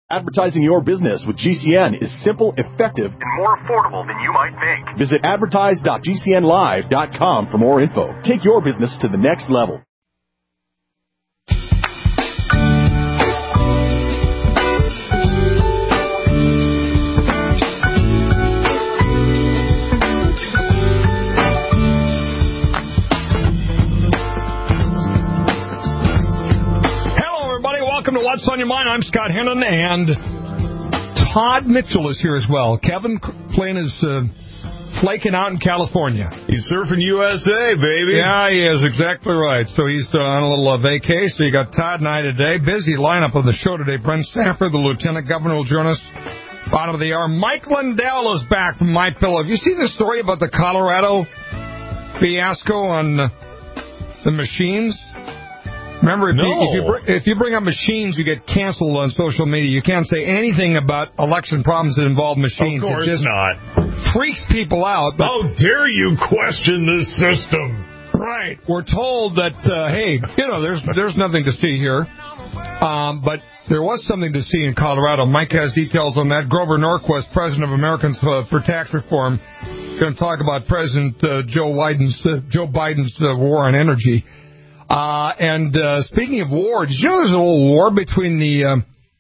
Advertising your business with GCN is simple, effective, and more affordable than you might think. Visit advertise.gcnlive.com for more info. Take your business to the next level. Welcome to What's on Your Mind. I'm Scott Hennon, and Todd Mitchell is here as well. Kevin Flynn is flaking out in California. He's surfing USA, baby. Yeah, he is. Exactly right. So he's on a little vacay. So you got Todd and I today. Busy lineup of the show today. Brent Stafford, the Lieutenant Governor, will join us. Bottom of the hour. Mike Lindell is back from MyPillow. Have you seen the story about the Colorado fiasco on the machines? Remember, if you bring up machines, you get canceled on social media. You can't say anything about election problems that involve machines. Of course it just not. Freaks people out. How dare you question this system? Right. We're told that, hey, there's nothing to see here. But there was something to see in Colorado. Mike has details on that. Grover Norquist, president of Americans for Tax Reform, going to talk about President Joe Biden's war on energy. And speaking of war, did you know there's a little war between the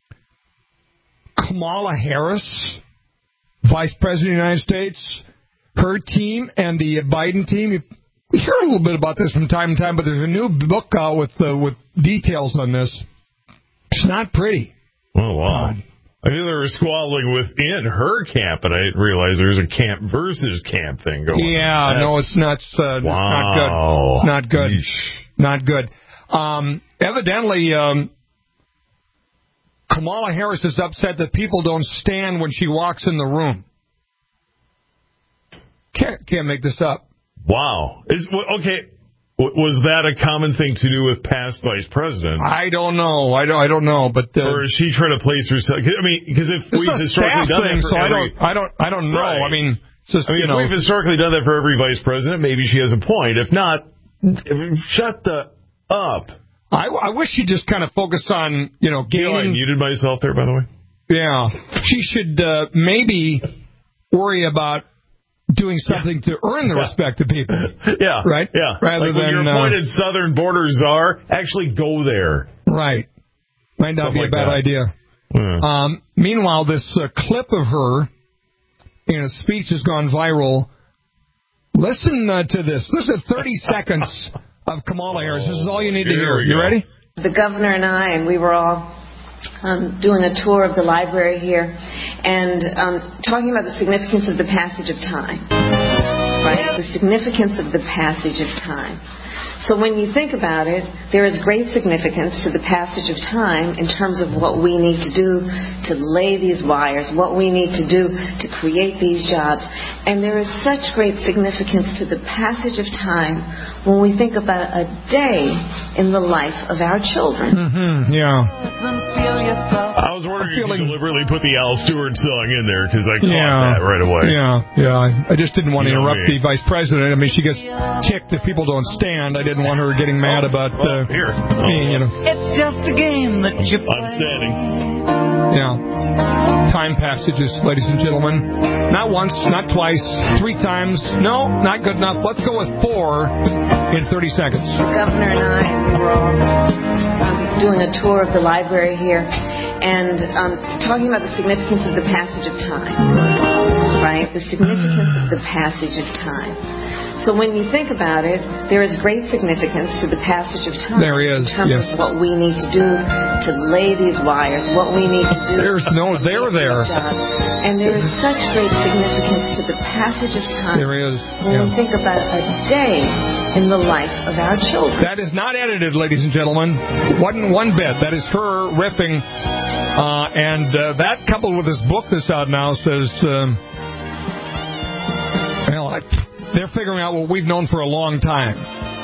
Kamala Harris, Vice President of the United States, her team, and the Biden team? We hear a little bit about this from time to time, but there's a new book out with details on this. It's not pretty. Oh, wow. I knew they were squabbling within her camp, but I didn't realize there was a camp versus camp thing going on. Yeah, no, it's not, wow. Not good. Yeesh. Not good. Evidently, Kamala Harris is upset that people don't stand when she walks in the room. Can't make this up. Wow. Okay. Was that a common thing to do with past vice presidents? I don't know. I don't know. But or is she trying to place herself? I mean, because if we've historically done that for I don't know. Right. I mean, if we've historically done that for every vice president, maybe she has a point. If not, shut the up. I wish she just kind of focused on, gaining... I muted myself there, by the way. Yeah. She should maybe worry about doing something to earn the respect of people. Yeah. Right? Yeah. Rather when than you're appointed southern border czar, actually go there. Right. Might not be a bad idea. Yeah. Meanwhile, this clip of her in a speech has gone viral. Listen to this. Listen to 30 seconds of Kamala Harris. This is all you need to hear. You ready? The governor and I, and we were all doing a tour of the library here and talking about the significance of the passage of time. Right? The significance of the passage of time. So when you think about it, there is great significance to the passage of time in terms of what we need to do to lay these wires, what we need to do to create these jobs. And there is such great significance to the passage of time when we think about a day in the life of our children. Mm-hmm, yeah. I was wondering if you deliberately put the Al Stewart song in there because I caught that right away. Yeah. I just didn't want to interrupt the vice president. I mean, she gets ticked if people don't stand. I didn't want her getting mad about here. It's just a game that you play. I'm standing. Yeah. Time passages, ladies and gentlemen. Not once, not twice, 3 times. No, not good enough. Let's go with 4 in 30 seconds. The governor and I were all doing a tour of the library here and talking about the significance of the passage of time. Right? The significance of the passage of time. So when you think about it, there is great significance to the passage of time. There is, in terms of what we need to do to lay these wires, what we need to do. There's no there there. And there is such great significance to the passage of time. There is. When we think about a day in the life of our children. That is not edited, ladies and gentlemen. Wasn't one bit. That is her riffing. And that coupled with this book that's out now says, they're figuring out what we've known for a long time.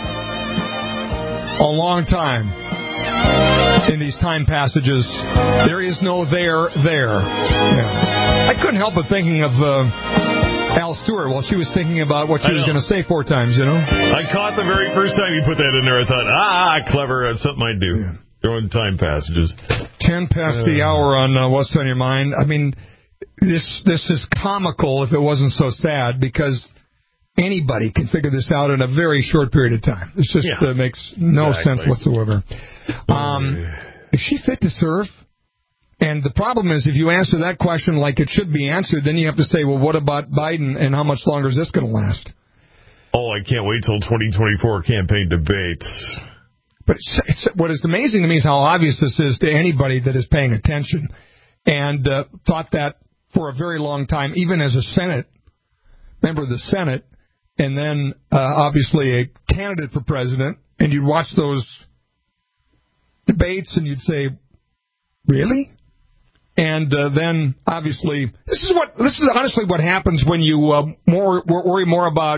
A long time. In these time passages, there is no there. Yeah. I couldn't help but thinking of Al Stewart while she was thinking about what she was going to say 4 times, I caught the very first time you put that in there. I thought, clever. That's something I'd do. Throwing time passages. 10 past the hour on What's on Your Mind. I mean, this is comical if it wasn't so sad, because anybody can figure this out in a very short period of time. This just makes no sense whatsoever. Is she fit to serve? And the problem is, if you answer that question like it should be answered, then you have to say, well, what about Biden, and how much longer is this going to last? Oh, I can't wait till 2024 campaign debates. But what is amazing to me is how obvious this is to anybody that is paying attention, and thought that for a very long time, even as a member of the Senate, and then obviously a candidate for president, and you'd watch those debates and you'd say, really? And then obviously this is honestly what happens when you worry more about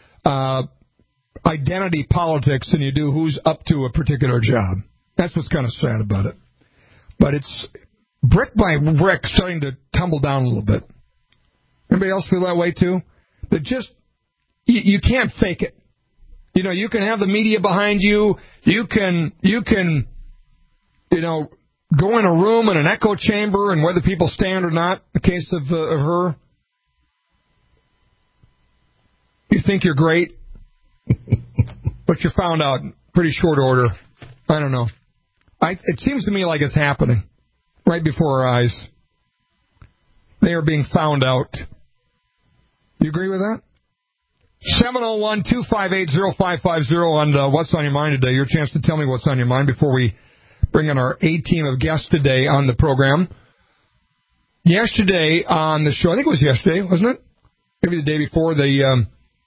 identity politics than you do who's up to a particular job. That's what's kind of sad about it. But it's brick by brick starting to tumble down a little bit. Anybody else feel that way too? That just you can't fake it. You know, you can have the media behind you. You can go in a room in an echo chamber, and whether people stand or not, the case of her, you think you're great, but you're found out in pretty short order. I don't know. It seems to me like it's happening right before our eyes. They are being found out. You agree with that? 701-258-0550 on What's on Your Mind today. Your chance to tell me what's on your mind before we bring in our A-team of guests today on the program. Yesterday on the show, I think it was yesterday, wasn't it? Maybe the day before, the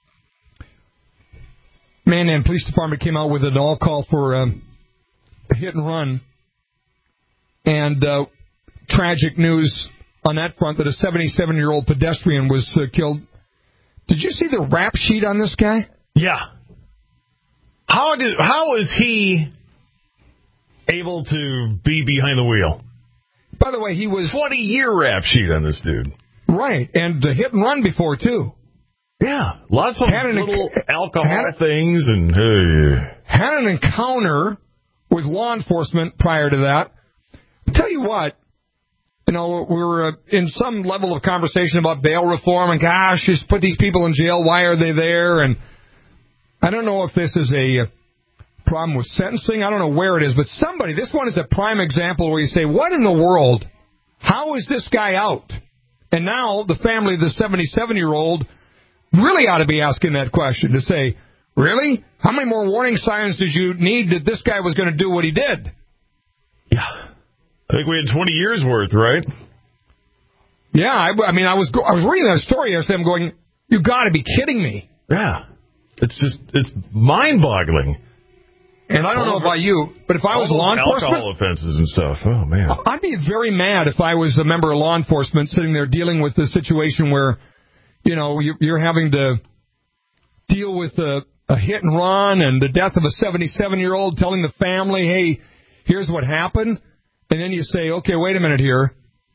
Mandan Police Department came out with an all-call for a hit and run. And tragic news on that front that a 77-year-old pedestrian was killed. Did you see the rap sheet on this guy? Yeah. How is he able to be behind the wheel? By the way, he was 20-year rap sheet on this dude. Right, and hit and run before too. Yeah, lots of little alcohol things, and had an encounter with law enforcement prior to that. I'll tell you what, we were in some level of conversation about bail reform, and gosh, just put these people in jail. Why are they there? And I don't know if this is a problem with sentencing. I don't know where it is, but this one is a prime example where you say, what in the world? How is this guy out? And now the family of the 77-year-old really ought to be asking that question to say, really? How many more warning signs did you need that this guy was going to do what he did? Yeah. I think we had 20 years worth, right? Yeah, I was reading that story yesterday. I'm going, you got to be kidding me. Yeah. It's mind-boggling. And I don't know about you, but if I was law enforcement, alcohol offenses and stuff. Oh man, I'd be very mad if I was a member of law enforcement sitting there dealing with the situation where, you're having to deal with a hit and run and the death of a 77-year-old, telling the family, hey, here's what happened. And then you say, okay, wait a minute here.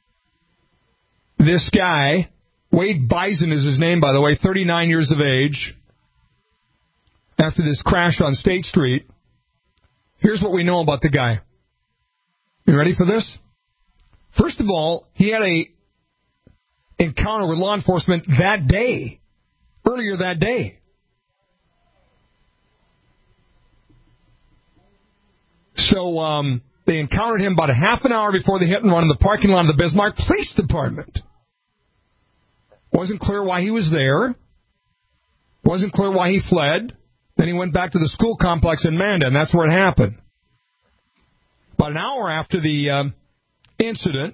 This guy, Wade Bison is his name, by the way, 39 years of age, after this crash on State Street. Here's what we know about the guy. You ready for this? First of all, he had a encounter with law enforcement earlier that day. So they encountered him about a half an hour before the hit and run in the parking lot of the Bismarck Police Department. Wasn't clear why he was there. Wasn't clear why he fled. Then he went back to the school complex in Mandan. That's where it happened. About an hour after the incident,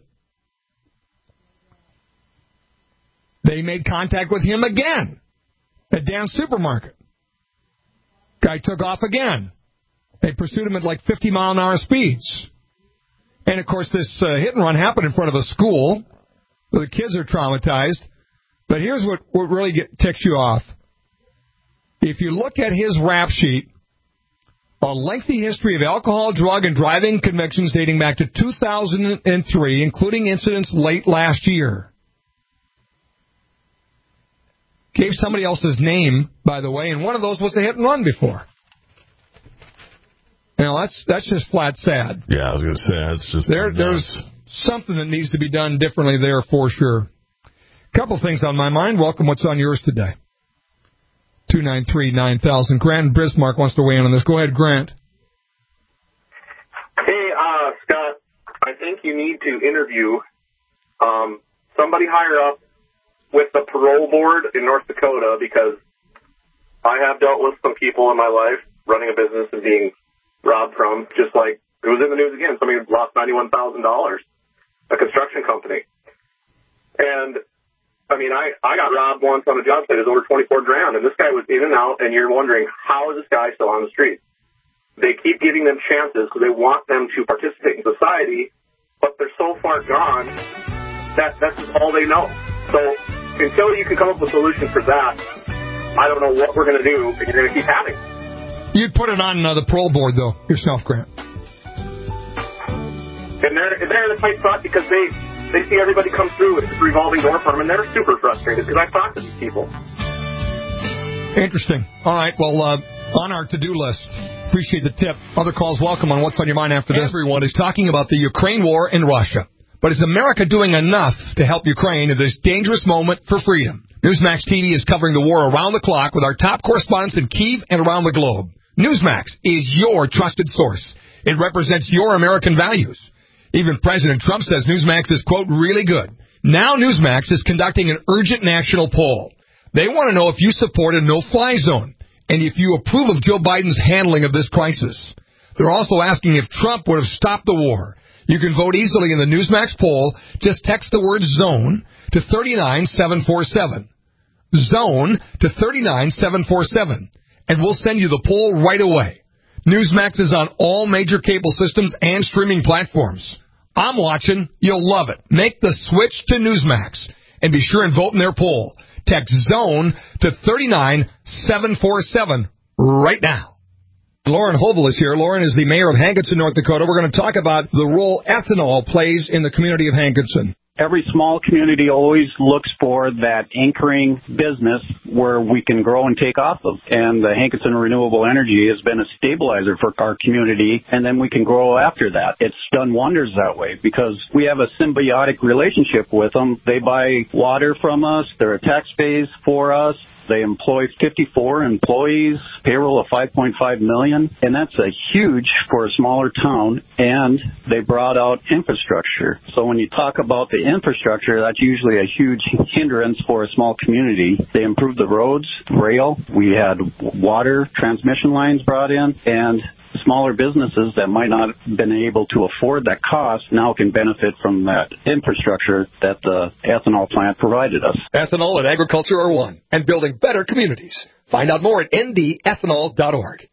they made contact with him again at Dan's Supermarket. Guy took off again. They pursued him at like 50-mile-an-hour speeds. And, of course, this hit and run happened in front of a school. So the kids are traumatized. But here's what really ticks you off. If you look at his rap sheet, a lengthy history of alcohol, drug, and driving convictions dating back to 2003, including incidents late last year. Gave somebody else's name, by the way, and one of those was the hit and run before. that's just flat sad. Yeah, I was going to say, that's just there's something that needs to be done differently there for sure. Couple things on my mind. Welcome. What's on yours today? 293-9000. Grant in Bismarck wants to weigh in on this. Go ahead, Grant. Hey, Scott. I think you need to interview somebody higher up with the parole board in North Dakota, because I have dealt with some people in my life running a business and being robbed from, just like it was in the news again. Somebody lost $91,000, a construction company. And, I mean, I got robbed once on a job site. It was over $24,000, and this guy was in and out, and you're wondering, how is this guy still on the street? They keep giving them chances because they want them to participate in society, but they're so far gone that that's just all they know. So until you can come up with a solution for that, I don't know what we're going to do, and you're going to keep having. You'd put it on the parole board, though, yourself, Grant. And they're in a tight spot because they see everybody come through with this revolving door firm, and they're super frustrated because I've talked to these people. Interesting. All right, well, on our to-do list. Appreciate the tip. Other calls welcome on What's on Your Mind after this. Everyone is talking about the Ukraine war in Russia. But is America doing enough to help Ukraine in this dangerous moment for freedom? Newsmax TV is covering the war around the clock with our top correspondents in Kyiv and around the globe. Newsmax is your trusted source. It represents your American values. Even President Trump says Newsmax is, quote, really good. Now Newsmax is conducting an urgent national poll. They want to know if you support a no-fly zone and if you approve of Joe Biden's handling of this crisis. They're also asking if Trump would have stopped the war. You can vote easily in the Newsmax poll. Just text the word ZONE to 39747. ZONE to 39747. And we'll send you the poll right away. Newsmax is on all major cable systems and streaming platforms. I'm watching. You'll love it. Make the switch to Newsmax. And be sure and vote in their poll. Text ZONE to 39747 right now. Lauren Hovel is here. Lauren is the mayor of Hankinson, North Dakota. We're going to talk about the role ethanol plays in the community of Hankinson. Every small community always looks for that anchoring business where we can grow and take off of. And the Hankinson Renewable Energy has been a stabilizer for our community, and then we can grow after that. It's done wonders that way because we have a symbiotic relationship with them. They buy water from us. They're a tax base for us. They employ 54 employees, payroll of $5.5 million, and that's a huge for a smaller town, and they brought out infrastructure. So when you talk about the infrastructure, that's usually a huge hindrance for a small community. They improved the roads, rail, we had water transmission lines brought in, and smaller businesses that might not have been able to afford that cost now can benefit from that infrastructure that the ethanol plant provided us. Ethanol and agriculture are one, and building better communities. Find out more at ndethanol.org.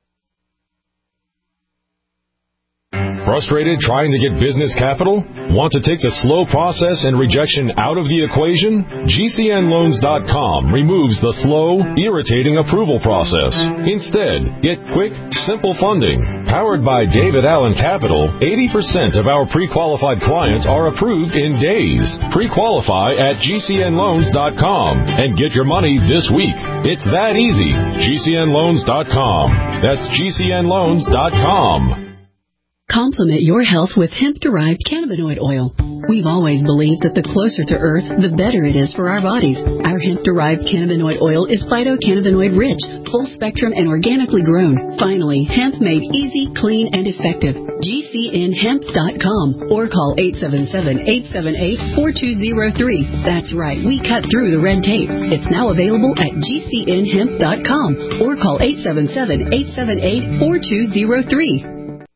Frustrated trying to get business capital? Want to take the slow process and rejection out of the equation? GCNloans.com removes the slow, irritating approval process. Instead, get quick, simple funding. Powered by David Allen Capital, 80% of our pre-qualified clients are approved in days. Pre-qualify at GCNloans.com and get your money this week. It's that easy. GCNloans.com. That's GCNloans.com. Complement your health with hemp-derived cannabinoid oil. We've always believed that the closer to Earth, the better it is for our bodies. Our hemp-derived cannabinoid oil is phytocannabinoid-rich, full-spectrum, and organically grown. Finally, hemp made easy, clean, and effective. GCNhemp.com or call 877-878-4203. That's right, we cut through the red tape. It's now available at GCNhemp.com or call 877-878-4203.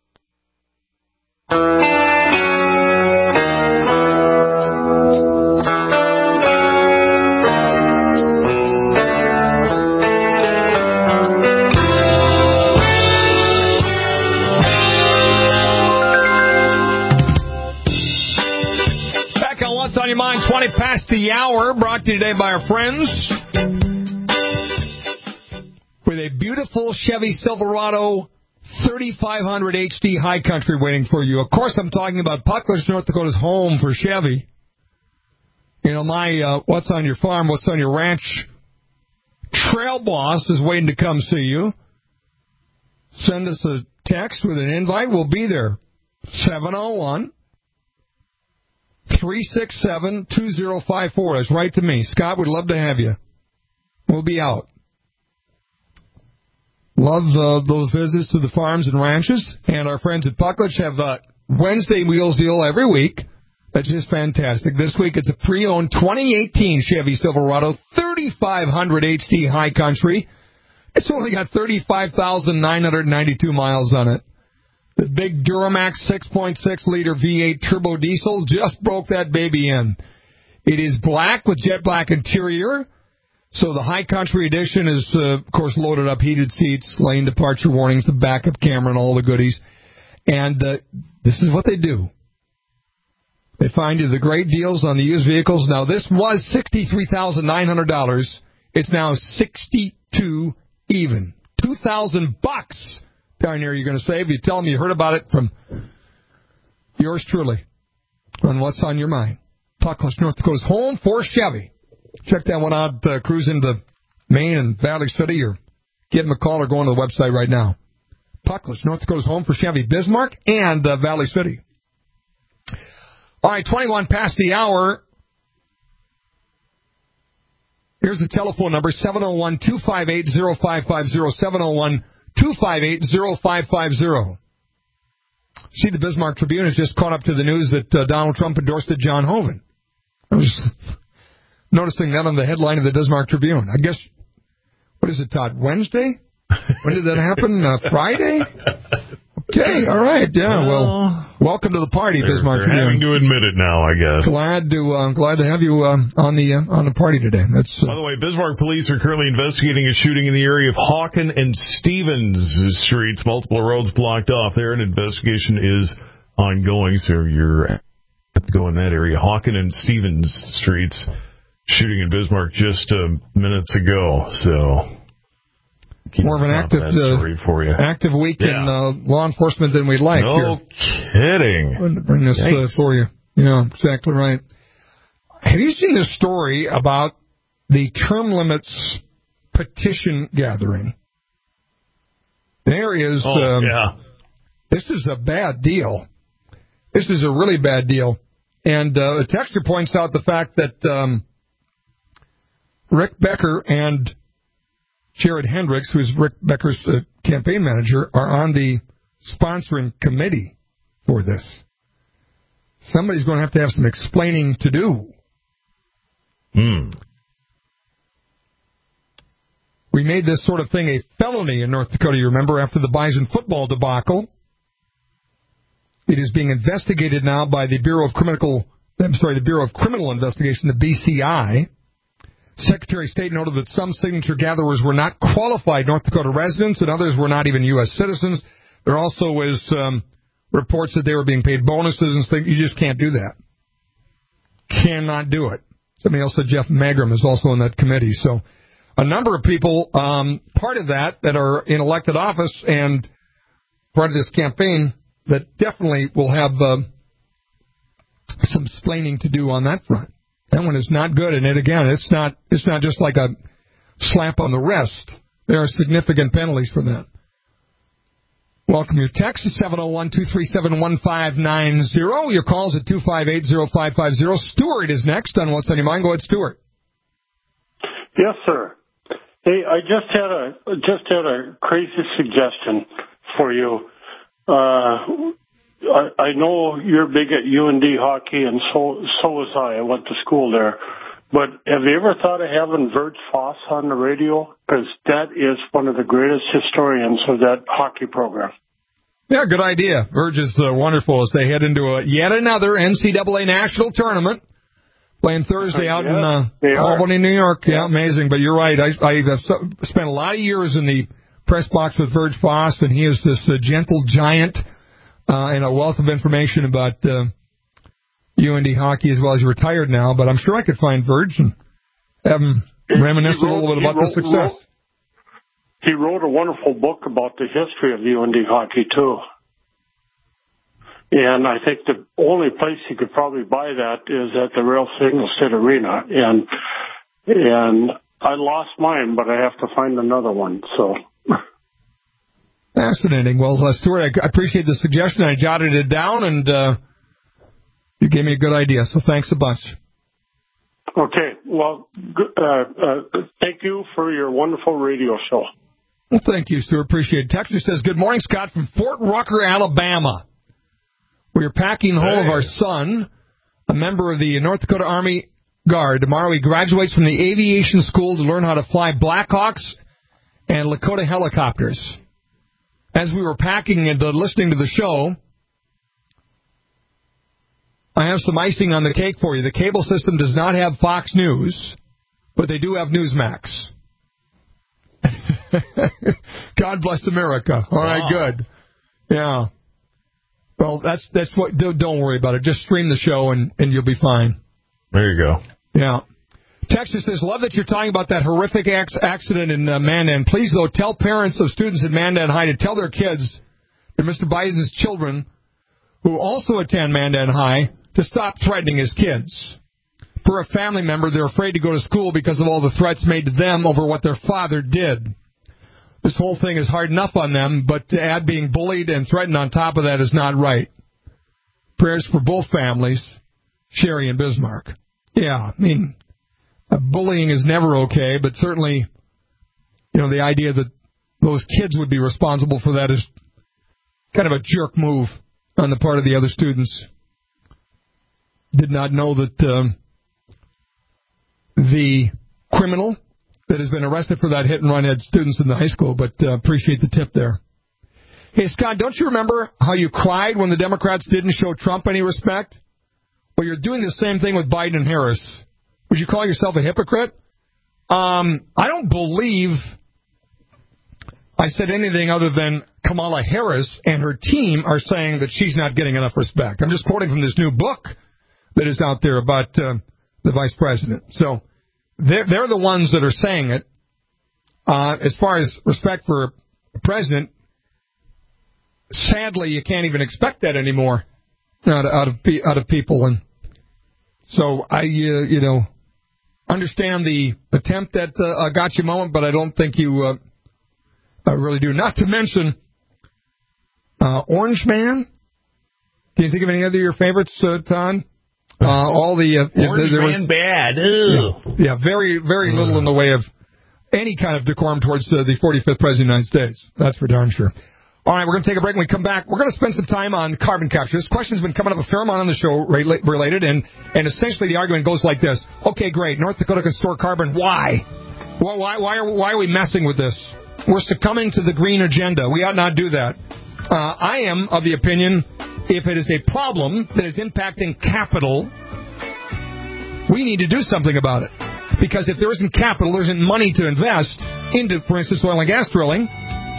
Back on What's on Your Mind, 20 past the hour, brought to you today by our friends with a beautiful Chevy Silverado 3500 HD High Country waiting for you. Of course, I'm talking about Pucklers, North Dakota's home for Chevy. You know, my What's on Your Farm, What's on Your Ranch trail boss is waiting to come see you. Send us a text with an invite, we'll be there. 701-367-2054. That's right to me. Scott, we'd love to have you. We'll be out. Love those visits to the farms and ranches. And our friends at Puckledge have a Wednesday wheels deal every week. That's just fantastic. This week it's a pre-owned 2018 Chevy Silverado 3500 HD High Country. It's only got 35,992 miles on it. The big Duramax 6.6-liter V8 turbo diesel just broke that baby in. It is black with jet black interior. So the High Country Edition is, of course, loaded up, heated seats, lane departure warnings, the backup camera, and all the goodies. And this is what they do. They find you the great deals on the used vehicles. Now, this was $63,900. It's now $62,000 even. $2,000 down here you're going to save. You tell them you heard about it from yours truly on What's on Your Mind. Puckledge, North Dakota's home for Chevy. Check that one out. Cruise into Maine and Valley City, or give them a call or go on to the website right now. Puckledge, North Dakota's home for Chevy, Bismarck and Valley City. All right, 21 past the hour. Here's the telephone number, 701-258-0550, 701-258-0550. See, the Bismarck Tribune has just caught up to the news that Donald Trump endorsed John Hoeven. I was noticing that on the headline of the Bismarck Tribune. I guess, what is it, Todd, Wednesday? When did that happen? Friday? Okay, all right, yeah, well, welcome to the party, Bismarck Tribune. Having to admit it now, I guess. Glad to have you on the party today. That's By the way, Bismarck police are currently investigating a shooting in the area of Hawken and Stevens streets. Multiple roads blocked off there. An investigation is ongoing, so you're have to go in that area. Hawken and Stevens streets. Shooting in Bismarck just minutes ago, so more of an active week in law enforcement than we'd like. No kidding. I'm going to bring this for you. Yeah, exactly right. Have you seen this story about the term limits petition gathering? There is. This is a bad deal. This is a really bad deal. And the texter points out the fact that Rick Becker and Jared Hendricks, who is Rick Becker's campaign manager, are on the sponsoring committee for this. Somebody's going to have some explaining to do. We made this sort of thing a felony in North Dakota, you remember, after the Bison football debacle. It is being investigated now by the Bureau of Criminal Investigation, the BCI. Secretary of State noted that some signature gatherers were not qualified North Dakota residents and others were not even U.S. citizens. There also was reports that they were being paid bonuses and things. You just can't do that. Cannot do it. Somebody else said Jeff Magrum is also on that committee. So a number of people, part of that are in elected office and part of this campaign that definitely will have some splaining to do on that front. That one is not good, and it's not just like a slap on the wrist. There are significant penalties for that. Welcome your text at 701-237-1590. Your calls at 258-0550. Stuart is next on What's on Your Mind. Go ahead, Stuart. Yes, sir. Hey, I just had a crazy suggestion for you. I know you're big at UND hockey, and so was I. I went to school there. But have you ever thought of having Verge Foss on the radio? Because that is one of the greatest historians of that hockey program. Yeah, good idea. Verge is wonderful as they head into yet another NCAA national tournament. Playing Thursday out in Albany, New York. Yeah, amazing. But you're right. I have spent a lot of years in the press box with Verge Foss, and he is this gentle giant and a wealth of information about UND hockey as well as he's retired now. But I'm sure I could find Verge and have him reminisce a little bit about the success. He wrote a wonderful book about the history of UND hockey, too. And I think the only place you could probably buy that is at the Real Signal State Arena. And I lost mine, but I have to find another one. So Fascinating. Well, Stuart, I appreciate the suggestion. I jotted it down, and you gave me a good idea, so thanks a bunch. Okay. Well, thank you for your wonderful radio show. Well, thank you, Stuart. Appreciate it. Texter says, good morning, Scott, from Fort Rucker, Alabama. We are packing home of our son, a member of the North Dakota Army Guard. Tomorrow he graduates from the aviation school to learn how to fly Blackhawks and Lakota helicopters. As we were packing and listening to the show, I have some icing on the cake for you. The cable system does not have Fox News, but they do have Newsmax. God bless America. All right, good. Yeah. Well, that's what. Don't worry about it. Just stream the show and you'll be fine. There you go. Yeah. Texas says, love that you're talking about that horrific accident in Mandan. Please, though, tell parents of students in Mandan High to tell their kids that Mr. Biden's children, who also attend Mandan High, to stop threatening his kids. Per a family member, they're afraid to go to school because of all the threats made to them over what their father did. This whole thing is hard enough on them, but to add being bullied and threatened on top of that is not right. Prayers for both families, Sherry and Bismarck. Yeah, I mean, bullying is never okay, but certainly, the idea that those kids would be responsible for that is kind of a jerk move on the part of the other students. Did not know that the criminal that has been arrested for that hit and run had students in the high school, but appreciate the tip there. Hey, Scott, don't you remember how you cried when the Democrats didn't show Trump any respect? Well, you're doing the same thing with Biden and Harris. Would you call yourself a hypocrite? I don't believe I said anything other than Kamala Harris and her team are saying that she's not getting enough respect. I'm just quoting from this new book that is out there about the vice president. So they're the ones that are saying it. As far as respect for the president, sadly, you can't even expect that anymore out of people. And so I, understand the attempt at a gotcha moment, but I don't think you really do. Not to mention Orange Man. Can you think of any other of your favorites, Todd? All the Orange Man bad. Yeah, very, very little in the way of any kind of decorum towards the 45th President of the United States. That's for darn sure. All right, we're going to take a break. When we come back, we're going to spend some time on carbon capture. This question's been coming up a fair amount on the show related, and essentially the argument goes like this. Okay, great. North Dakota can store carbon. Why? Why are we messing with this? We're succumbing to the green agenda. We ought not do that. I am of the opinion, if it is a problem that is impacting capital, we need to do something about it. Because if there isn't capital, there isn't money to invest into, for instance, oil and gas drilling,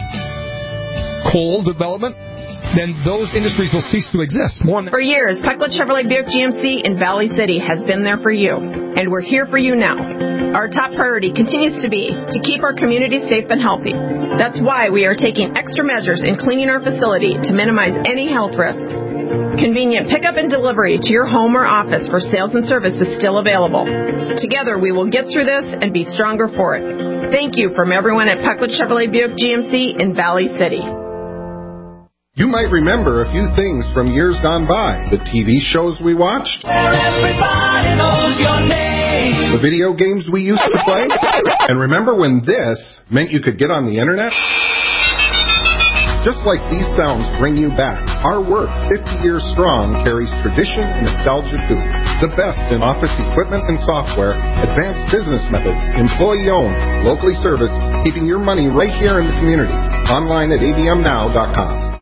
coal development, then those industries will cease to exist. For years, Pecklet Chevrolet Buick GMC in Valley City has been there for you, and we're here for you now. Our top priority continues to be to keep our community safe and healthy. That's why we are taking extra measures in cleaning our facility to minimize any health risks. Convenient pickup and delivery to your home or office for sales and service is still available. Together, we will get through this and be stronger for it. Thank you from everyone at Pecklet Chevrolet Buick GMC in Valley City. You might remember a few things from years gone by. The TV shows we watched. Everybody knows your name. The video games we used to play. And remember when this meant you could get on the internet? Just like these sounds bring you back, our work, 50 years strong, carries tradition and nostalgia too. The best in office equipment and software, advanced business methods, employee-owned, locally serviced, keeping your money right here in the community. Online at abmnow.com.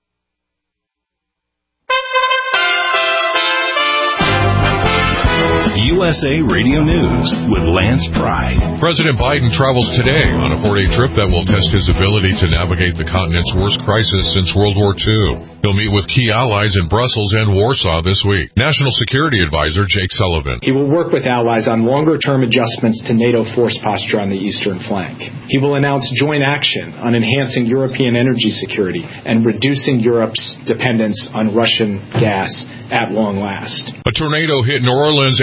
USA Radio News with Lance Pride. President Biden travels today on a 4-day trip that will test his ability to navigate the continent's worst crisis since World War II. He'll meet with key allies in Brussels and Warsaw this week. National Security Advisor Jake Sullivan. He will work with allies on longer-term adjustments to NATO force posture on the eastern flank. He will announce joint action on enhancing European energy security and reducing Europe's dependence on Russian gas at long last. A tornado hit New Orleans and nearby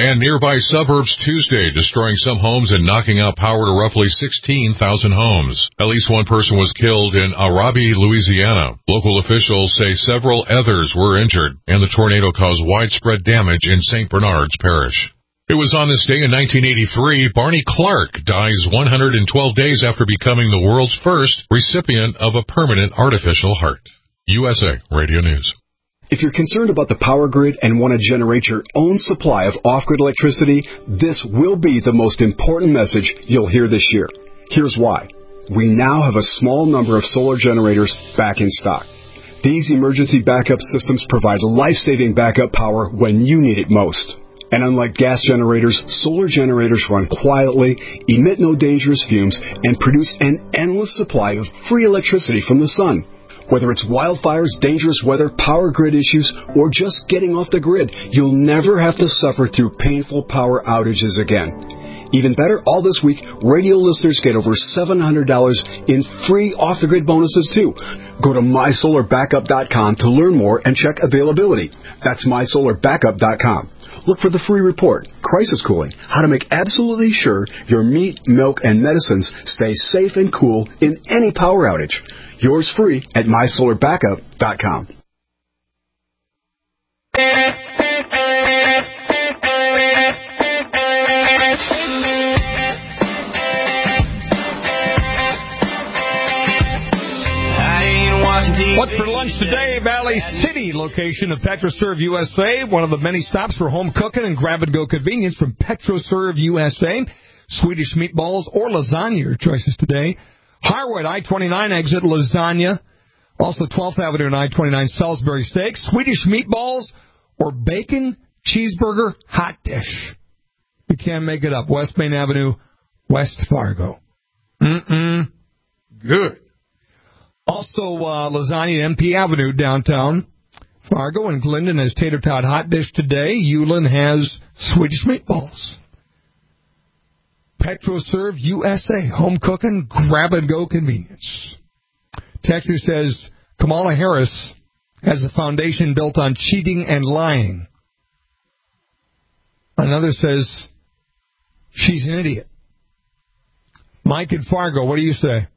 nearby suburbs Tuesday, destroying some homes and knocking out power to roughly 16,000 homes. At least one person was killed in Arabi, Louisiana. Local officials say several others were injured, and the tornado caused widespread damage in St. Bernard's Parish. It was on this day in 1983, Barney Clark dies 112 days after becoming the world's first recipient of a permanent artificial heart. USA Radio News. If you're concerned about the power grid and want to generate your own supply of off-grid electricity, this will be the most important message you'll hear this year. Here's why. We now have a small number of solar generators back in stock. These emergency backup systems provide life-saving backup power when you need it most. And unlike gas generators, solar generators run quietly, emit no dangerous fumes, and produce an endless supply of free electricity from the sun. Whether it's wildfires, dangerous weather, power grid issues, or just getting off the grid, you'll never have to suffer through painful power outages again. Even better, all this week, radio listeners get over $700 in free off-the-grid bonuses, too. Go to mysolarbackup.com to learn more and check availability. That's mysolarbackup.com. Look for the free report, Crisis Cooling, how to make absolutely sure your meat, milk, and medicines stay safe and cool in any power outage. Yours free at mysolarbackup.com. What's for lunch today? Valley City location of PetroServe USA, one of the many stops for home cooking and grab-and-go convenience from PetroServe USA. Swedish meatballs or lasagna, your choices today. Harwood, I-29 exit, lasagna. Also 12th Avenue and I-29, Salisbury steak. Swedish meatballs or bacon cheeseburger hot dish. You can't make it up. West Main Avenue, West Fargo. Good. Also, lasagna at MP Avenue, downtown Fargo, and Glendon has tater tot hot dish today. Ulen has Swedish meatballs. PetroServe USA, home cooking, grab-and-go convenience. Texter says Kamala Harris has a foundation built on cheating and lying. Another says she's an idiot. Mike in Fargo, what do you say?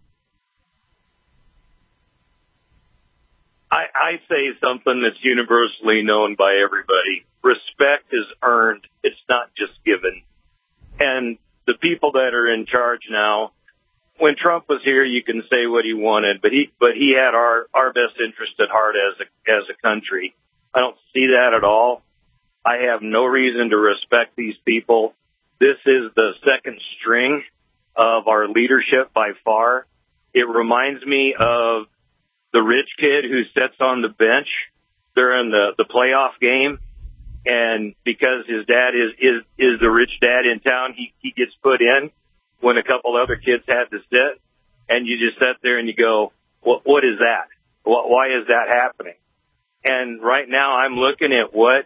I say something that's universally known by everybody. Respect is earned. It's not just given. And the people that are in charge now, when Trump was here, you can say what he wanted, but he had our best interest at heart as a country. I don't see that at all. I have no reason to respect these people. This is the second string of our leadership by far. It reminds me of the rich kid who sits on the bench during the playoff game, and because his dad is the rich dad in town, he gets put in when a couple other kids had to sit, and you just sit there and you go, what is that? Why is that happening? And right now I'm looking at what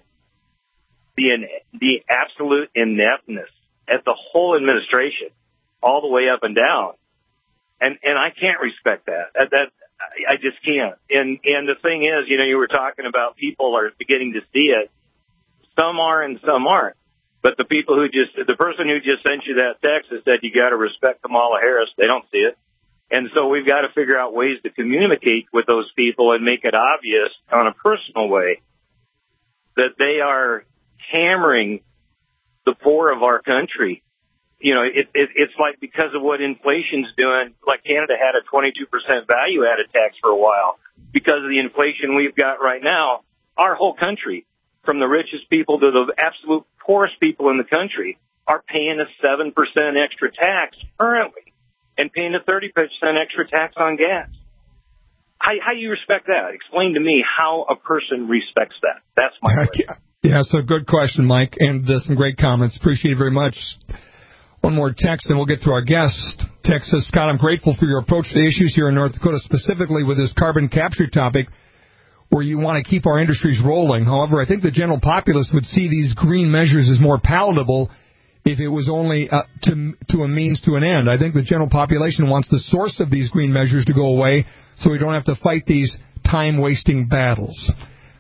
the absolute ineptness at the whole administration, all the way up and down, and I can't respect that. I just can't. And the thing is, you were talking about people are beginning to see it. Some are and some aren't. But the person who just sent you that text that said you got to respect Kamala Harris, they don't see it. And so we've got to figure out ways to communicate with those people and make it obvious on a personal way that they are hammering the poor of our country. It's like because of what inflation's doing, like Canada had a 22% value-added tax for a while. Because of the inflation we've got right now, our whole country, from the richest people to the absolute poorest people in the country, are paying a 7% extra tax currently and paying a 30% extra tax on gas. How do you respect that? Explain to me how a person respects that. That's my question. Yeah, so good question, Mike, and some great comments. Appreciate it very much. One more text, and we'll get to our guest. Text says, Scott, I'm grateful for your approach to the issues here in North Dakota, specifically with this carbon capture topic, where you want to keep our industries rolling. However, I think the general populace would see these green measures as more palatable if it was only to a means to an end. I think the general population wants the source of these green measures to go away so we don't have to fight these time-wasting battles.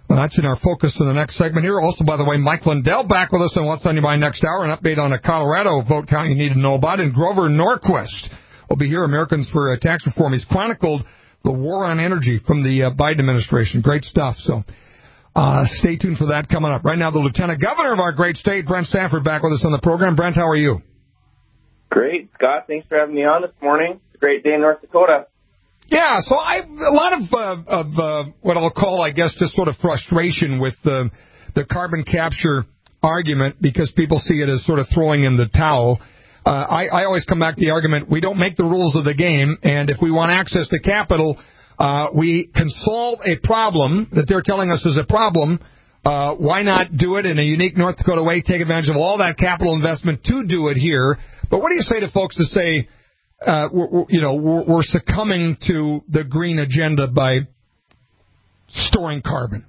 Well, that's in our focus in the next segment here. Also, by the way, Mike Lindell back with us on What's on Your Mind next hour. An update on a Colorado vote count you need to know about. And Grover Norquist will be here, Americans for Tax Reform. He's chronicled the war on energy from the Biden administration. Great stuff. So stay tuned for that coming up. Right now, the Lieutenant Governor of our great state, Brent Stafford, back with us on the program. Brent, how are you? Great, Scott. Thanks for having me on this morning. It's a great day in North Dakota. Yeah, so a lot of what I'll call, I guess, just sort of frustration with the carbon capture argument because people see it as sort of throwing in the towel. I always come back to the argument, we don't make the rules of the game, and if we want access to capital, we can solve a problem that they're telling us is a problem. Why not do it in a unique North Dakota way, take advantage of all that capital investment to do it here? But what do you say to folks that say, we're succumbing to the green agenda by storing carbon?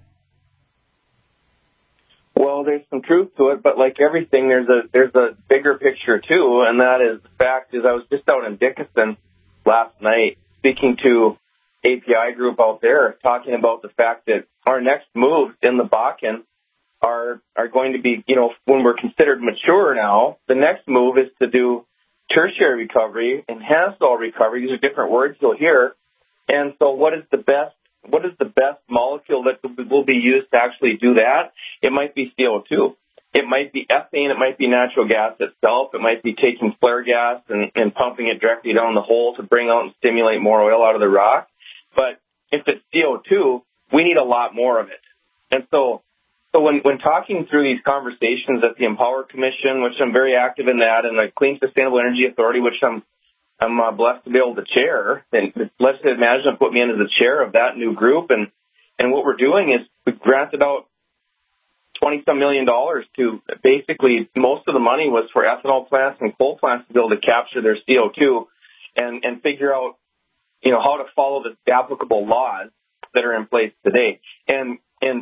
Well, there's some truth to it, but like everything, there's a bigger picture too, and that is the fact is I was just out in Dickinson last night speaking to API Group out there, talking about the fact that our next moves in the Bakken are going to be, when we're considered mature now, the next move is to do tertiary recovery, enhanced oil recovery. These are different words you'll hear. And so what is the best molecule that will be used to actually do that? It might be CO2. It might be ethane. It might be natural gas itself. It might be taking flare gas and pumping it directly down the hole to bring out and stimulate more oil out of the rock. But if it's CO2, we need a lot more of it. And so when talking through these conversations at the Empower Commission, which I'm very active in that, and the Clean Sustainable Energy Authority, which I'm blessed to be able to chair, and the legislative management put me in as the chair of that new group. And what we're doing is we granted out $20-some million to basically most of the money was for ethanol plants and coal plants to be able to capture their CO2 and figure out, how to follow the applicable laws that are in place today. And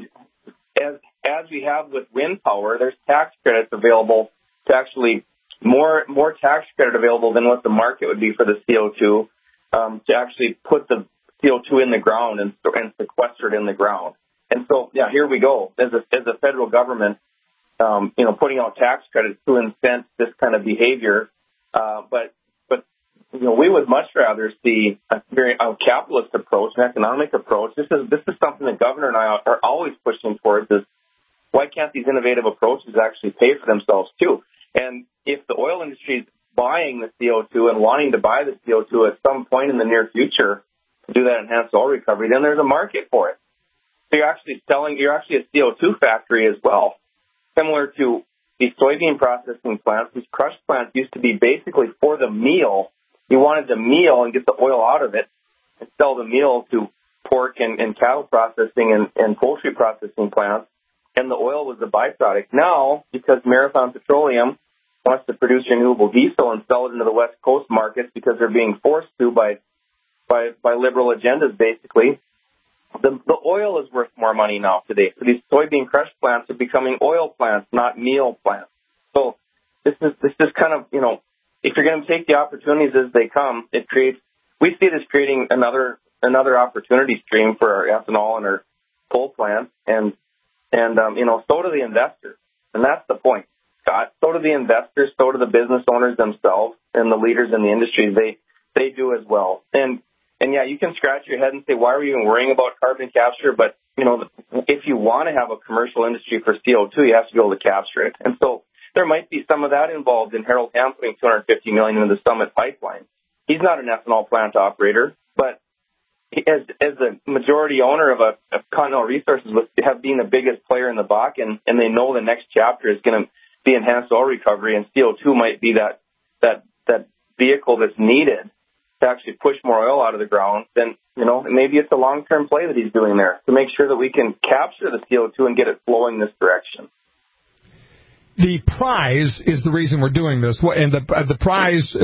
as we have with wind power, there's tax credits available to actually more tax credit available than what the market would be for the CO2 to actually put the CO2 in the ground and sequester it in the ground. And so, here we go. As a federal government, putting out tax credits to incent this kind of behavior. But we would much rather see a capitalist approach, an economic approach. This is something the governor and I are always pushing towards is why can't these innovative approaches actually pay for themselves too? And if the oil industry is buying the CO2 and wanting to buy the CO2 at some point in the near future to do that enhanced oil recovery, then there's a market for it. So you're actually a CO2 factory as well. Similar to these soybean processing plants, these crush plants used to be basically for the meal. You wanted the meal and get the oil out of it and sell the meal to pork and cattle processing and poultry processing plants, and the oil was the byproduct. Now, because Marathon Petroleum wants to produce renewable diesel and sell it into the West Coast markets because they're being forced to by liberal agendas, basically, the oil is worth more money now today. So these soybean crush plants are becoming oil plants, not meal plants. So this is kind of, if you're going to take the opportunities as they come, we see this creating another opportunity stream for our ethanol and our coal plants, and so do the investors, and that's the point, Scott. So do the investors, so do the business owners themselves, and the leaders in the industry. They do as well, and you can scratch your head and say, why are we even worrying about carbon capture? But if you want to have a commercial industry for CO2, you have to be able to capture it, and so there might be some of that involved in Harold Hamm putting $250 million into the Summit pipeline. He's not an ethanol plant operator, but as the majority owner of Continental Resources, have been the biggest player in the Bakken, and they know the next chapter is going to be enhanced oil recovery, and CO2 might be that vehicle that's needed to actually push more oil out of the ground, then maybe it's a long-term play that he's doing there to make sure that we can capture the CO2 and get it flowing this direction. The prize is the reason we're doing this, and the prize,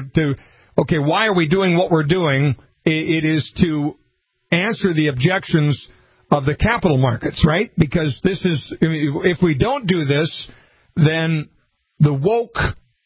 why are we doing what we're doing? It is to answer the objections of the capital markets, right? Because if we don't do this, then the woke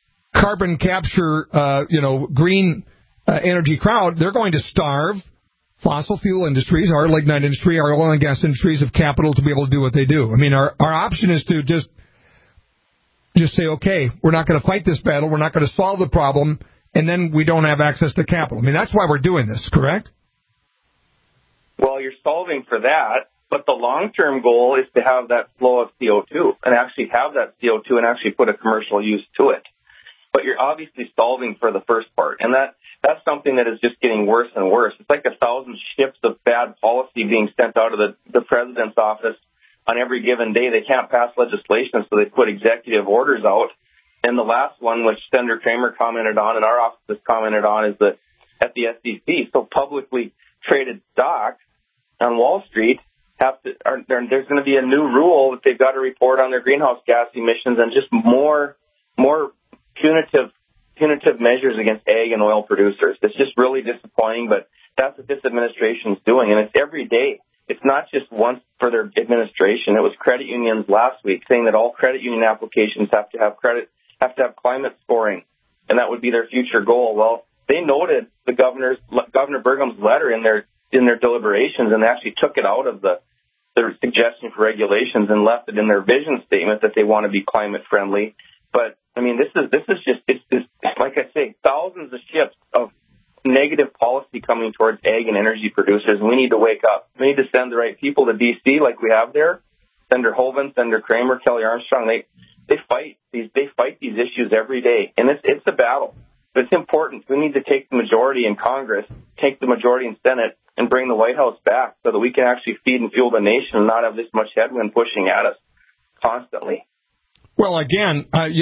carbon capture, green energy crowd, they're going to starve. fossil fuel industries, our lignite industry, our oil and gas industries have capital to be able to do what they do. I mean, our option is to just say, okay, we're not going to fight this battle, we're not going to solve the problem, and then we don't have access to capital. I mean, that's why we're doing this, correct? Well, you're solving for that, but the long-term goal is to have that flow of CO2 and actually have that CO2 and actually put a commercial use to it. But you're obviously solving for the first part, and that's something that is just getting worse and worse. It's like 1,000 ships of bad policy being sent out of the president's office on every given day. They can't pass legislation, so they put executive orders out. And the last one, which Senator Kramer commented on and our office has commented on, is at the SEC. So publicly traded stocks on Wall Street there's going to be a new rule that they've got to report on their greenhouse gas emissions and just more punitive measures against ag and oil producers. It's just really disappointing, but that's what this administration is doing, and it's every day. It's not just once for their administration. It was credit unions last week saying that all credit union applications have to have climate scoring, and that would be their future goal. Well, they noted Governor Burgum's letter in their deliberations and actually took it out of their suggestion for regulations and left it in their vision statement that they want to be climate friendly. But I mean, this is just it's like I say, thousands of ships of negative policy coming towards ag and energy producers, and we need to wake up. We need to send the right people to D.C. like we have there. Senator Hoeven, Senator Kramer, Kelly Armstrong. They fight these issues every day, and it's a battle. But it's important. We need to take the majority in Congress, take the majority in Senate, and bring the White House back so that we can actually feed and fuel the nation and not have this much headwind pushing at us constantly. Well, again,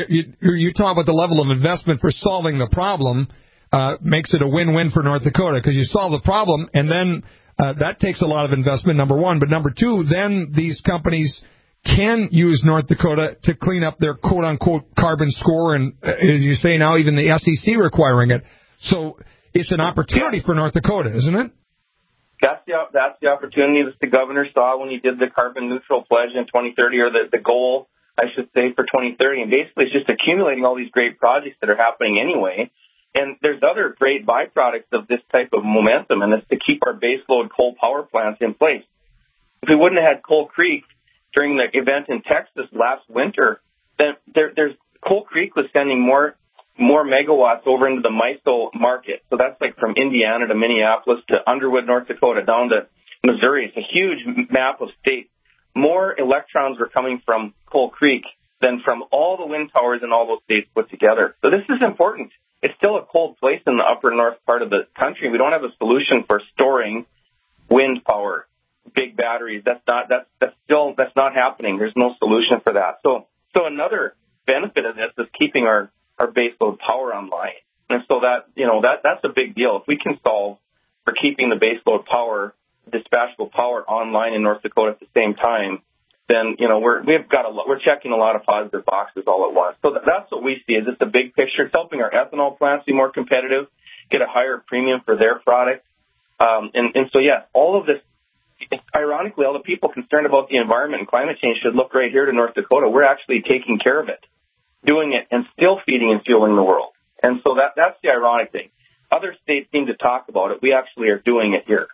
you talk about the level of investment for solving the problem makes it a win-win for North Dakota, because you solve the problem, and then that takes a lot of investment, number one. But number two, then these companies can use North Dakota to clean up their quote-unquote carbon score, and as you say now, even the SEC requiring it. So it's an opportunity for North Dakota, isn't it? That's the opportunity that the governor saw when he did the carbon neutral pledge in 2030, or the goal, I should say, for 2030. And basically it's just accumulating all these great projects that are happening anyway. And there's other great byproducts of this type of momentum, and it's to keep our baseload coal power plants in place. If we wouldn't have had Coal Creek during the event in Texas last winter, then Coal Creek was sending more megawatts over into the MISO market. So that's like from Indiana to Minneapolis to Underwood, North Dakota, down to Missouri. It's a huge map of states. More electrons were coming from Coal Creek than from all the wind towers in all those states put together. So this is important. It's still a cold place in the upper north part of the country. We don't have a solution for storing wind power, big batteries. That's not happening. There's no solution for that. So another benefit of this is keeping our baseload power online. And so that's a big deal. If we can solve for keeping the baseload power, dispatchable power online in North Dakota at the same time, then we're checking a lot of positive boxes all at once. So that's what we see. Is it's a big picture. It's helping our ethanol plants be more competitive, get a higher premium for their product, and so all of this. Ironically, all the people concerned about the environment and climate change should look right here to North Dakota. We're actually taking care of it, doing it, and still feeding and fueling the world. And so that's the ironic thing. Other states seem to talk about it. We actually are doing it here.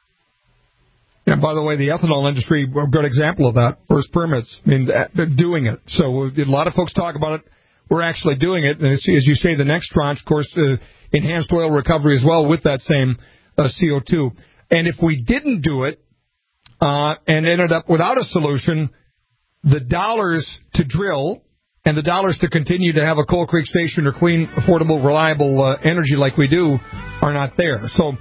And by the way, the ethanol industry, a good example of that. First permits, they're doing it. So a lot of folks talk about it. We're actually doing it. And as you say, the next tranche, of course, enhanced oil recovery as well with that same CO2. And if we didn't do it and ended up without a solution, the dollars to drill and the dollars to continue to have a Coal Creek station or clean, affordable, reliable energy like we do are not there. So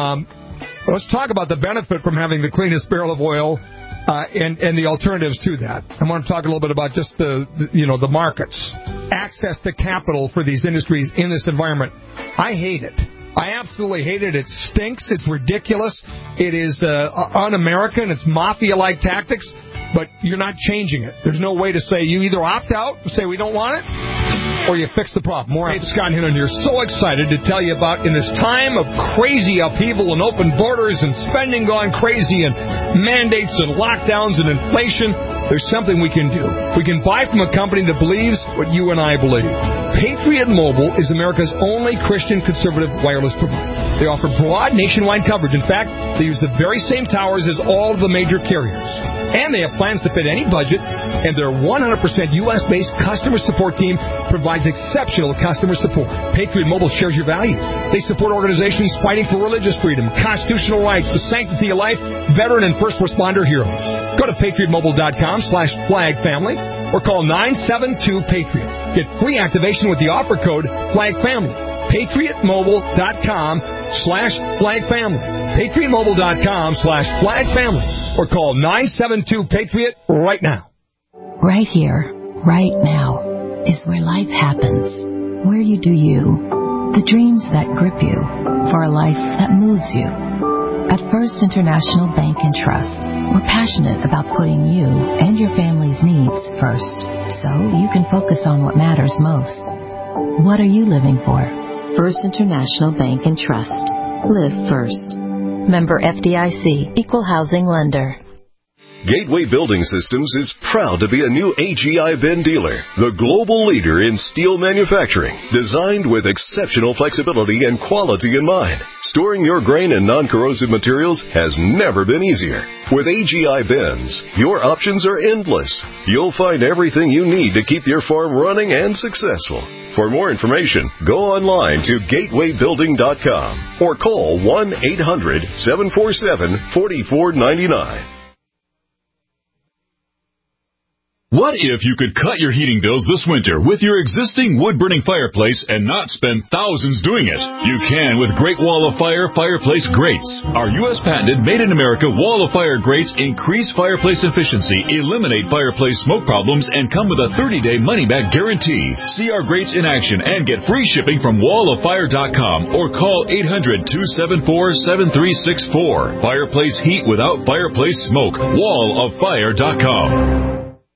let's talk about the benefit from having the cleanest barrel of oil and the alternatives to that. I want to talk a little bit about just the markets, access to capital for these industries in this environment. I hate it. I absolutely hate it. It stinks. It's ridiculous. It is un-American. It's mafia-like tactics, but you're not changing it. There's no way to say you either opt out and say we don't want it, or you fix the problem. More on Scott Hinton here. So excited to tell you about, in this time of crazy upheaval and open borders and spending gone crazy and mandates and lockdowns and inflation, there's something we can do. We can buy from a company that believes what you and I believe. Patriot Mobile is America's only Christian conservative wireless provider. They offer broad nationwide coverage. In fact, they use the very same towers as all of the major carriers. And they have plans to fit any budget, and their 100% U.S.-based customer support team provides exceptional customer support. Patriot Mobile shares your values. They support organizations fighting for religious freedom, constitutional rights, the sanctity of life, veteran and first responder heroes. Go to patriotmobile.com/flagfamily or call 972-PATRIOT. Get free activation with the offer code FLAGFAMILY. patriotmobile.com/flagfamily. patriotmobile.com/flagfamily or call 972-PATRIOT right now. Right here, right now, is where life happens. Where you do you. The dreams that grip you for a life that moves you. At First International Bank and Trust, we're passionate about putting you and your family's needs first, so you can focus on what matters most. What are you living for? First International Bank and Trust. Live first. Member FDIC, Equal Housing Lender. Gateway Building Systems is proud to be a new AGI Ben dealer, the global leader in steel manufacturing, designed with exceptional flexibility and quality in mind. Storing your grain and non-corrosive materials has never been easier. With AGI Bens, your options are endless. You'll find everything you need to keep your farm running and successful. For more information, go online to gatewaybuilding.com or call 1-800-747-4499. What if you could cut your heating bills this winter with your existing wood-burning fireplace and not spend thousands doing it? You can with Great Wall of Fire Fireplace Grates. Our U.S.-patented, made-in-America Wall of Fire grates increase fireplace efficiency, eliminate fireplace smoke problems, and come with a 30-day money-back guarantee. See our grates in action and get free shipping from walloffire.com or call 800-274-7364. Fireplace heat without fireplace smoke. walloffire.com.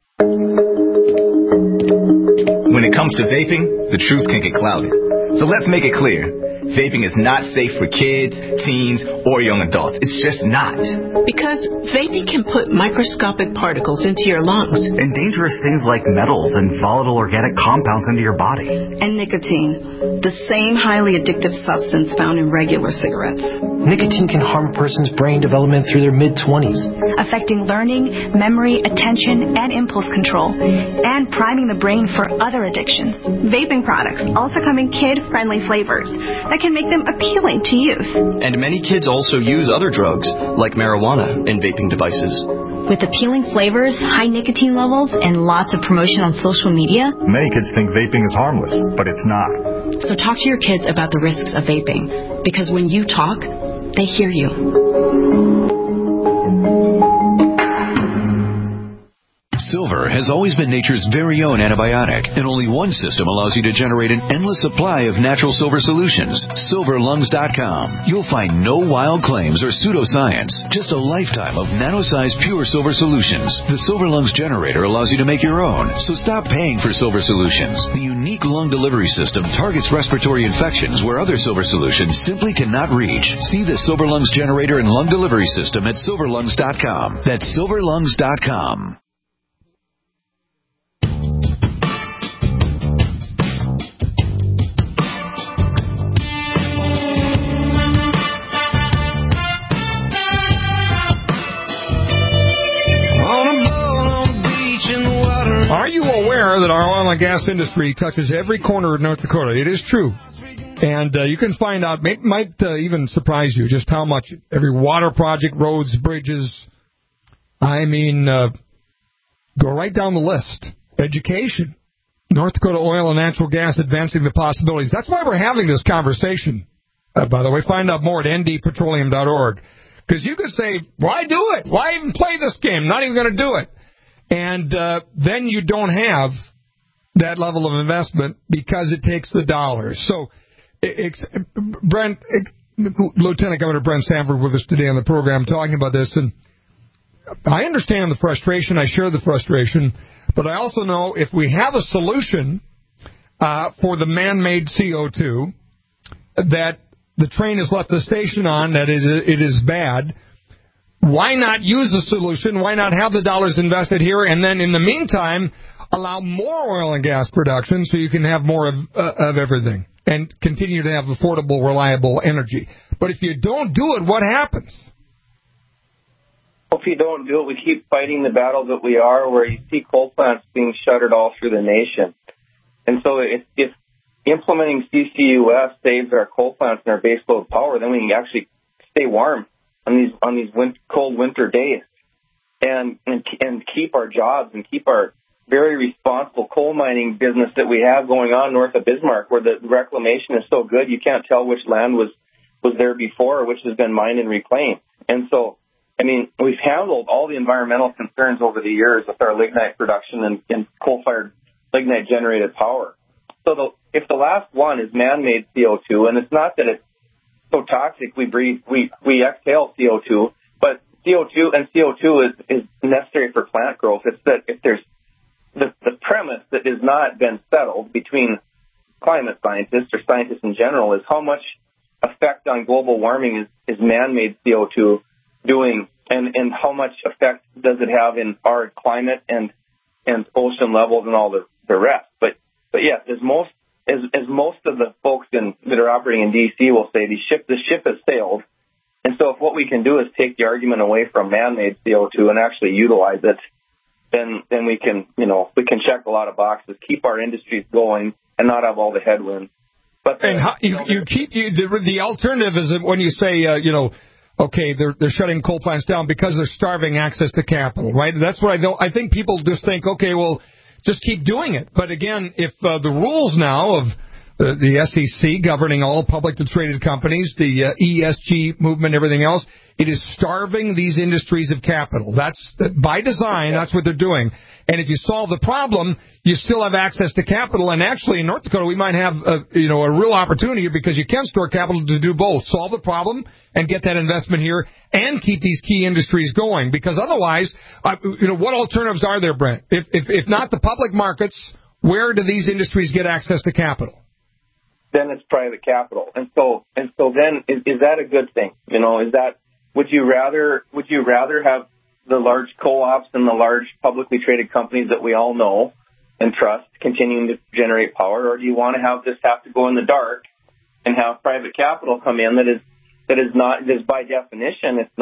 When it comes to vaping, the truth can get clouded. So let's make it clear. Vaping is not safe for kids, teens, or young adults. It's just not. Because vaping can put microscopic particles into your lungs. And dangerous things like metals and volatile organic compounds into your body. And nicotine, the same highly addictive substance found in regular cigarettes. Nicotine can harm a person's brain development through their mid-20s. Affecting learning, memory, attention, and impulse control. And priming the brain for other addictions. Vaping products also come in kid-friendly flavors that can make them appealing to youth. And many kids also use other drugs, like marijuana, in vaping devices. With appealing flavors, high nicotine levels, and lots of promotion on social media, many kids think vaping is harmless, but it's not. So talk to your kids about the risks of vaping, because when you talk, they hear you. Silver has always been nature's very own antibiotic, and only one system allows you to generate an endless supply of natural silver solutions. SilverLungs.com. You'll find no wild claims or pseudoscience, just a lifetime of nano-sized pure silver solutions. The Silver Lungs generator allows you to make your own, so stop paying for silver solutions. The unique lung delivery system targets respiratory infections where other silver solutions simply cannot reach. See the Silver Lungs generator and lung delivery system at SilverLungs.com. That's SilverLungs.com. Are you aware that our oil and gas industry touches every corner of North Dakota? It is true. And you can find out, might even surprise you, just how much every water project, roads, bridges, go right down the list. Education. North Dakota Oil and Natural Gas advancing the possibilities. That's why we're having this conversation. By the way, find out more at ndpetroleum.org. Because you could say, why do it? Why even play this game? Not even going to do it. And then you don't have that level of investment because it takes the dollars. So, Lieutenant Governor Brent Sanford with us today on the program talking about this. And I understand the frustration. I share the frustration. But I also know if we have a solution for the man-made CO2 that the train has left the station on, that it is bad, why not use the solution? Why not have the dollars invested here? And then in the meantime, allow more oil and gas production so you can have more of everything and continue to have affordable, reliable energy. But if you don't do it, what happens? If you don't do it, we keep fighting the battle that we are, where you see coal plants being shuttered all through the nation. And so if implementing CCUS saves our coal plants and our baseload power, then we can actually stay warm on these cold winter days and keep our jobs and keep our very responsible coal mining business that we have going on north of Bismarck, where the reclamation is so good you can't tell which land was there before or which has been mined and reclaimed. And so, I mean, we've handled all the environmental concerns over the years with our lignite production and coal-fired lignite-generated power. So if the last one is man-made CO2, and it's not that it's so toxic we breathe, we exhale CO2, but CO2 is necessary for plant growth. It's that if there's the premise that has not been settled between climate scientists or scientists in general is how much effect on global warming is man-made CO2 doing, and how much effect does it have in our climate and ocean levels and all the rest. But yes, as most of the folks that are operating in DC will say, the ship has sailed. And so if what we can do is take the argument away from man-made CO2 and actually utilize it, then we can check a lot of boxes, keep our industries going, and not have all the headwinds. But the alternative is when you say okay, they're shutting coal plants down because they're starving access to capital, right? That's what I think people just think, okay, well, just keep doing it. But again, if the rules now of the SEC governing all publicly traded companies, the ESG movement, everything else, it is starving these industries of capital. That's by design. That's what they're doing. And if you solve the problem, you still have access to capital. And actually, in North Dakota, we might have a real opportunity here because you can store capital to do both: solve the problem and get that investment here, and keep these key industries going. Because otherwise, what alternatives are there, Brent? If not the public markets, where do these industries get access to capital? Then it's private capital. And so then is that a good thing? Would you rather have the large co-ops and the large publicly traded companies that we all know and trust continuing to generate power, or do you want to have this have to go in the dark and have private capital come in that is by definition it's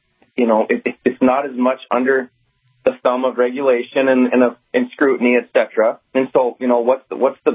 not as much under the thumb of regulation and scrutiny, etc. And so what's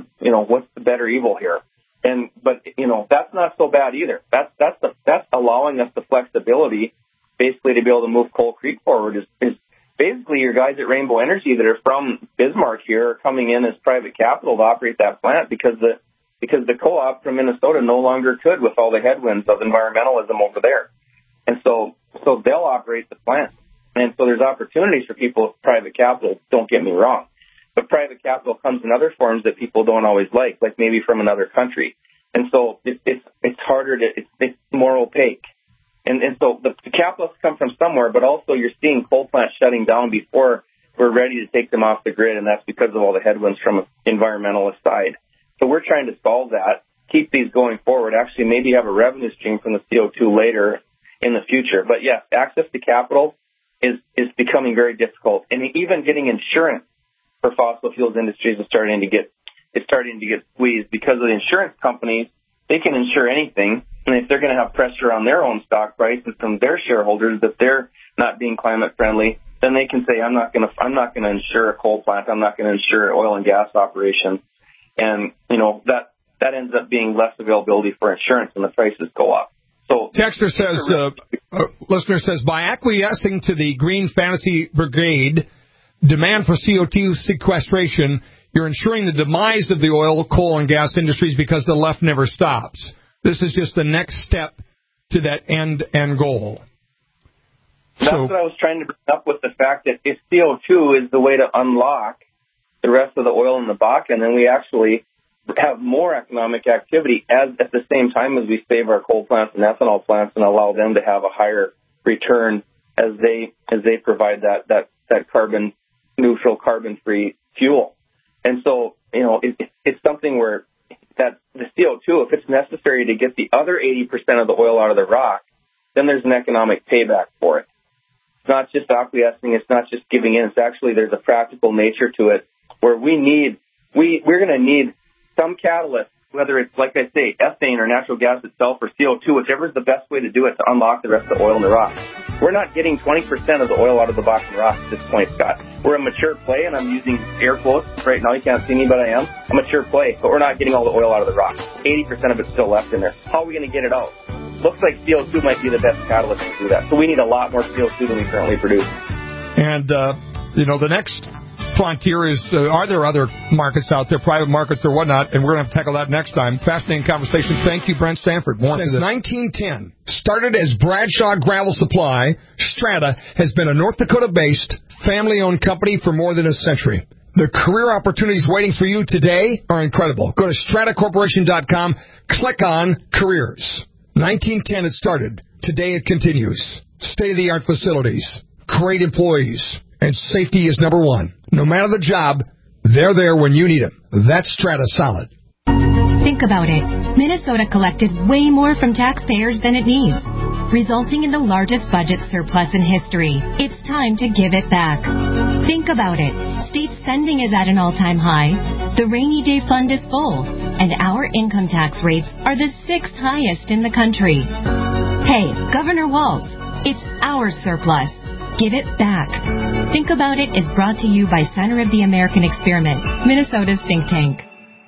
the better evil here? But that's not so bad either. That's allowing us the flexibility, basically, to be able to move Coal Creek forward. Is basically your guys at Rainbow Energy that are from Bismarck here are coming in as private capital to operate that plant because the co-op from Minnesota no longer could with all the headwinds of environmentalism over there, and so they'll operate the plant. And so there's opportunities for people with private capital. Don't get me wrong. But private capital comes in other forms that people don't always like maybe from another country. And so it's harder it's more opaque. And so the capitalists come from somewhere, but also you're seeing coal plants shutting down before we're ready to take them off the grid, and that's because of all the headwinds from an environmentalist side. So we're trying to solve that, keep these going forward, actually maybe have a revenue stream from the CO2 later in the future. But yes, access to capital is becoming very difficult. And even getting insurance for fossil fuels industries is starting to get squeezed because of the insurance companies. They can insure anything, and if they're going to have pressure on their own stock price and from their shareholders that they're not being climate friendly, then they can say, I'm not going to insure a coal plant. I'm not going to insure oil and gas operations, and that ends up being less availability for insurance, and the prices go up. So Texter says, listener says, by acquiescing to the Green Fantasy Brigade demand for CO2 sequestration, you're ensuring the demise of the oil, coal, and gas industries because the left never stops. This is just the next step to that end goal. That's what I was trying to bring up with the fact that if CO2 is the way to unlock the rest of the oil in the Bakken, then we actually have more economic activity at the same time as we save our coal plants and ethanol plants and allow them to have a higher return as they provide that carbon neutral, carbon free fuel. And so, it's something where that the CO2, if it's necessary to get the other 80% of the oil out of the rock, then there's an economic payback for it. It's not just acquiescing. It's not just giving in. It's actually, there's a practical nature to it where we're going to need some catalyst, whether it's, like I say, ethane or natural gas itself or CO2, whichever is the best way to do it to unlock the rest of the oil in the rock. We're not getting 20% of the oil out of the Bakken rock at this point, Scott. We're a mature play, and I'm using air quotes right now. You can't see me, but I am. A mature play, but we're not getting all the oil out of the rock. 80% of it's still left in there. How are we going to get it out? Looks like CO2 might be the best catalyst to do that. So we need a lot more CO2 than we currently produce. And, the next frontier is, are there other markets out there, private markets or whatnot, and we're going to tackle that next time. Fascinating conversation. Thank you, Brent Sanford. Since 1910, started as Bradshaw Gravel Supply, Strata has been a North Dakota-based, family-owned company for more than a century. The career opportunities waiting for you today are incredible. Go to stratacorporation.com, click on Careers. 1910 it started. Today it continues. State-of-the-art facilities, great employees, and safety is number one. No matter the job, they're there when you need them. That's Strata Solid. Think about it. Minnesota collected way more from taxpayers than it needs, resulting in the largest budget surplus in history. It's time to give it back. Think about it. State spending is at an all-time high. The rainy day fund is full, and our income tax rates are the 6th highest in the country. Hey, Governor Walz, it's our surplus. Give it back. Think About It is brought to you by Center of the American Experiment, Minnesota's think tank.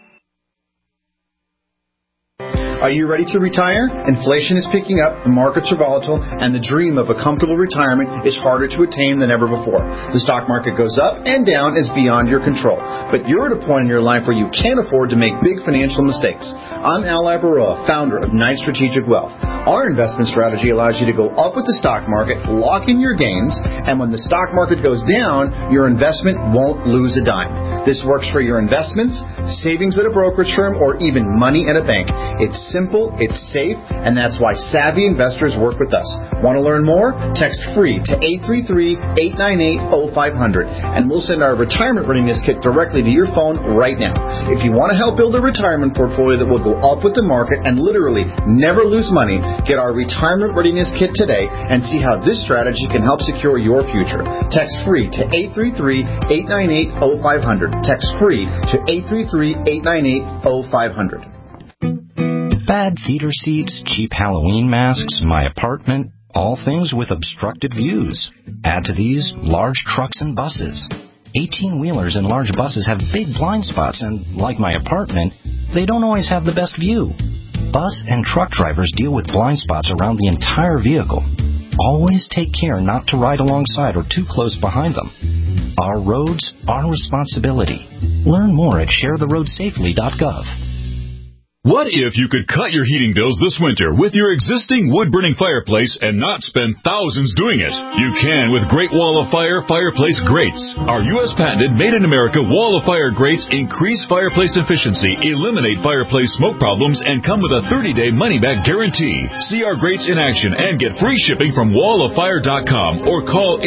Are you ready to retire? Inflation is picking up, the markets are volatile, and the dream of a comfortable retirement is harder to attain than ever before. The stock market goes up and down is beyond your control. But you're at a point in your life where you can't afford to make big financial mistakes. I'm Al Ibaroa, founder of Knight Strategic Wealth. Our investment strategy allows you to go up with the stock market, lock in your gains, and when the stock market goes down, your investment won't lose a dime. This works for your investments, savings at a brokerage firm, or even money in a bank. It's simple, it's safe, and that's why savvy investors work with us. Want to learn more? Text free to 833-898-0500, and we'll send our retirement readiness kit directly to your phone right now. If you want to help build a retirement portfolio that will go up with the market and literally never lose money, get our retirement readiness kit today and see how this strategy can help secure your future. Text free to 833-898-0500. Text free to 833-898-0500. Bad theater seats, cheap Halloween masks, my apartment, all things with obstructed views. Add to these large trucks and buses. 18-wheelers and large buses have big blind spots, and like my apartment, they don't always have the best view. Bus and truck drivers deal with blind spots around the entire vehicle. Always take care not to ride alongside or too close behind them. Our roads, our responsibility. Learn more at sharetheroadsafely.gov. What if you could cut your heating bills this winter with your existing wood-burning fireplace and not spend thousands doing it? You can with Great Wall of Fire Fireplace Grates. Our U.S. patented made-in-America Wall of Fire grates increase fireplace efficiency, eliminate fireplace smoke problems, and come with a 30-day money-back guarantee. See our grates in action and get free shipping from walloffire.com or call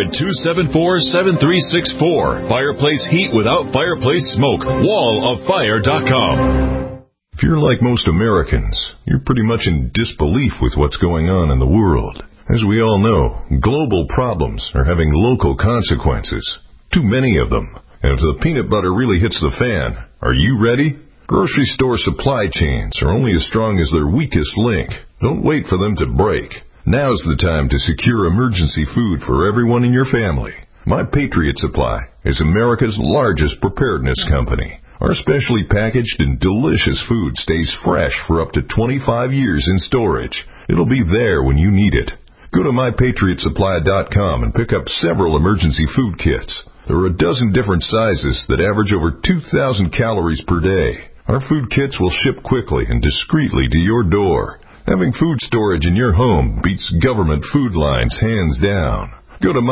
800-274-7364. Fireplace heat without fireplace smoke. walloffire.com. If you're like most Americans, you're pretty much in disbelief with what's going on in the world. As we all know, global problems are having local consequences. Too many of them. And if the peanut butter really hits the fan, are you ready? Grocery store supply chains are only as strong as their weakest link. Don't wait for them to break. Now's the time to secure emergency food for everyone in your family. My Patriot Supply is America's largest preparedness company. Our specially packaged and delicious food stays fresh for up to 25 years in storage. It'll be there when you need it. Go to MyPatriotSupply.com and pick up several emergency food kits. There are a dozen different sizes that average over 2,000 calories per day. Our food kits will ship quickly and discreetly to your door. Having food storage in your home beats government food lines hands down. Go to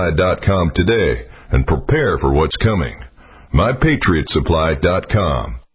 MyPatriotSupply.com today and prepare for what's coming. MyPatriotSupply.com.